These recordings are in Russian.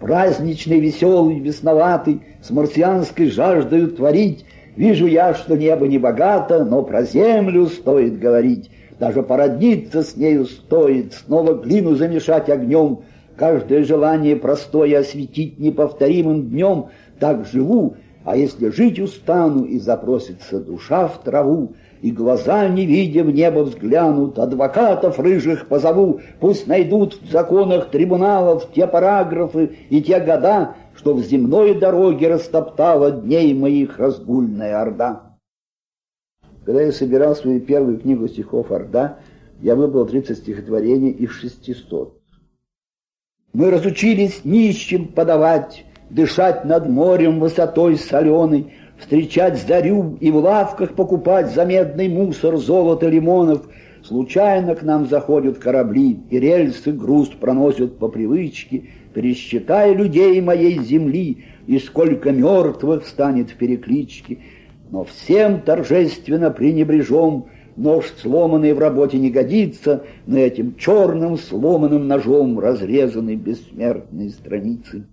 праздничный, веселый, весноватый, с марсианской жаждою творить. Вижу я, что небо не богато, но про землю стоит говорить. Даже породниться с нею стоит, снова глину замешать огнем. Каждое желание простое осветить неповторимым днем. Так живу, а если жить устану, и запросится душа в траву, и глаза, не видя в небо, взглянут, адвокатов рыжих позову, пусть найдут в законах трибуналов те параграфы и те года, что в земной дороге растоптала дней моих разгульная орда. Когда я собирал свою первую книгу стихов «Орда», я выбрал 30 стихотворений из 600. Мы разучились нищим подавать, дышать над морем высотой соленой, встречать зарю и в лавках покупать за медный мусор, золото, лимонов. Случайно к нам заходят корабли, и рельсы груз проносят по привычке. Пересчитай людей моей земли, и сколько мертвых станет в перекличке. Но всем торжественно пренебрежем, нож сломанный в работе не годится, но этим черным сломанным ножом разрезаны бессмертные страницы.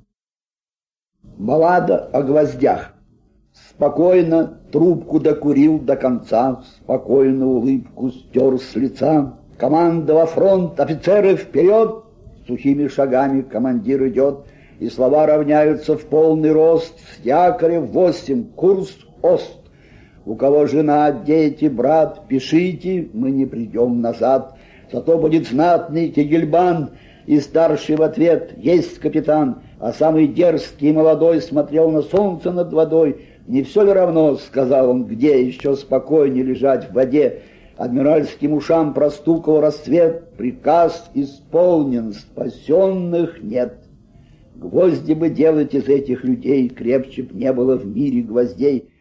Баллада о гвоздях. Спокойно трубку докурил до конца, спокойно улыбку стер с лица. Команда во фронт, офицеры вперед! Сухими шагами командир идет, и слова равняются в полный рост. С якоря 8, курс ост. У кого жена, дети, брат, пишите, мы не придем назад. Зато будет знатный кегельбан, и старший в ответ: есть капитан. А самый дерзкий и молодой смотрел на солнце над водой. Не все ли равно, сказал он, где еще спокойнее лежать в воде? Адмиральским ушам простукал рассвет, приказ исполнен, спасенных нет. Гвозди бы делать из этих людей, крепче б не было в мире гвоздей.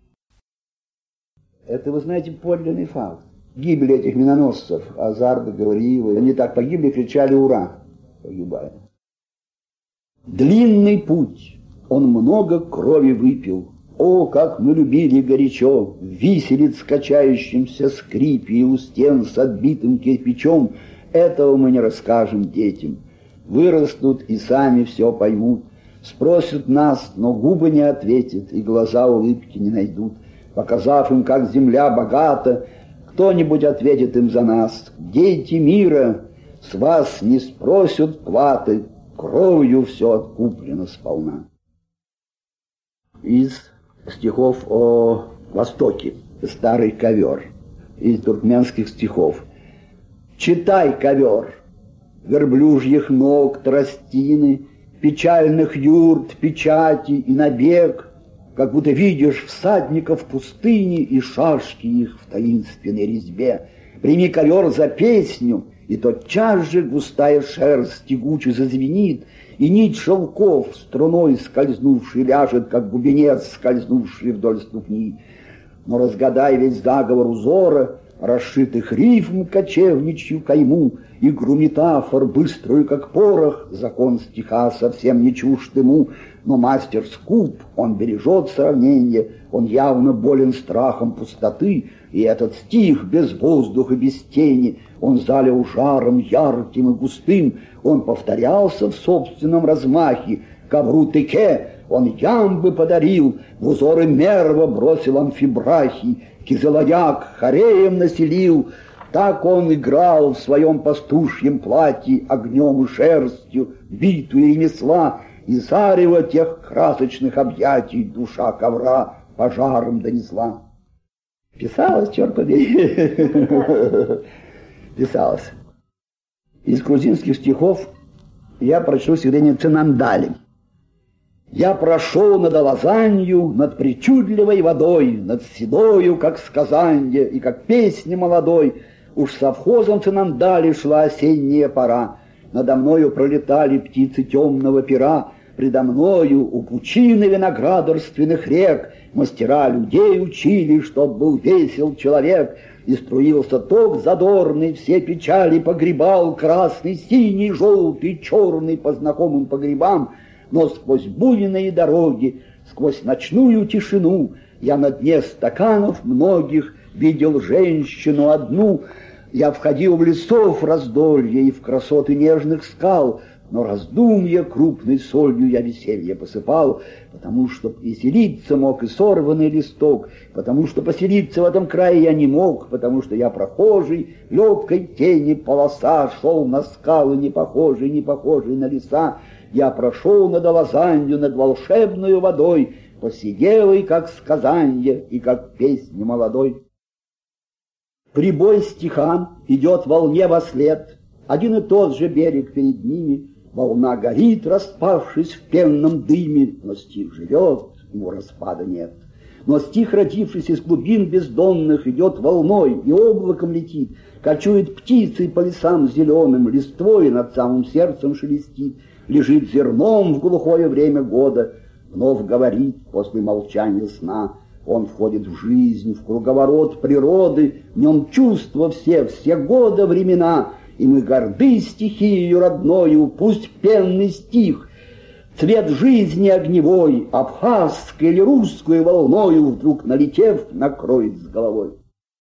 Это, вы знаете, подлинный факт. Гибель этих миноносцев, Азарда, Гавриила, они так погибли, кричали «Ура!», погибая. Длинный путь, он много крови выпил. О, как мы любили горячо виселиц с качающимся скрипе и у стен с отбитым кирпичом. Этого мы не расскажем детям. Вырастут и сами все поймут. Спросят нас, но губы не ответят и глаза улыбки не найдут. Показав им, как земля богата, кто-нибудь ответит им за нас: дети мира, с вас не спросят платы, кровью все откуплено сполна. Из стихов о Востоке. Старый ковер. Из туркменских стихов. Читай, ковер, верблюжьих ног тростины, печальных юрт, печати и набег, как будто видишь всадников пустыни и шашки их в таинственной резьбе. Прими ковер за песню, и тотчас же густая шерсть тягуче зазвенит, и нить шелков струной скользнувший ляжет, как бубенец, скользнувший вдоль ступни. Но разгадай весь заговор узора, расшитых рифм кочевничью кайму, игру метафор, быструю, как порох, закон стиха совсем не чужд ему. Но мастер скуп, он бережет сравнение, он явно болен страхом пустоты, и этот стих без воздуха, без тени, он залил жаром ярким и густым, он повторялся в собственном размахе. Ковру Теке он ямбы подарил, в узоры мерва бросил амфибрахи, кизылаяк хореем населил. Так он играл в своем пастушьем платье огнем и шерстью, битву и ремесла, и зарево тех красочных объятий душа ковра пожаром донесла. Писалось, черт побери. Писалось. Из грузинских стихов я прочту стихотворение Цинандали. Я прошел над Алазанью, над причудливой водой, над седою, как сказанье, и как песня молодой. Уж совхозом Цинандали шла осенняя пора. Надо мною пролетали птицы темного пера, предо мною у пучины виноградарственных рек мастера людей учили, чтоб был весел человек, и струился ток задорный, все печали погребал, красный, синий, желтый, черный по знакомым погребам. Но сквозь буйные дороги, сквозь ночную тишину я на дне стаканов многих видел женщину одну. Я входил в лесов раздолье и в красоты нежных скал, но раздумья крупной солью я веселье посыпал, потому что веселиться мог и сорванный листок, потому что поселиться в этом крае я не мог, потому что я прохожий, легкой тени полоса, шел на скалы, не похожий на леса. Я прошел над Алазанью, над волшебной водой, посиделый, как сказанье и как песня молодой. Прибой стиха идет волне вослед, один и тот же берег перед ними, волна горит, распавшись в пенном дыме, но стих живет, ему распада нет. Но стих, родившись из глубин бездонных, идет волной и облаком летит, кочует птицей по лесам зеленым, листвой над самым сердцем шелестит, лежит зерном в глухое время года, вновь говорит после молчания сна. Он входит в жизнь, в круговорот природы, в нем чувства все года времена, и мы горды стихией родною, пусть пенный стих, цвет жизни огневой, абхазской или русской волною, вдруг налетев, накроет с головой.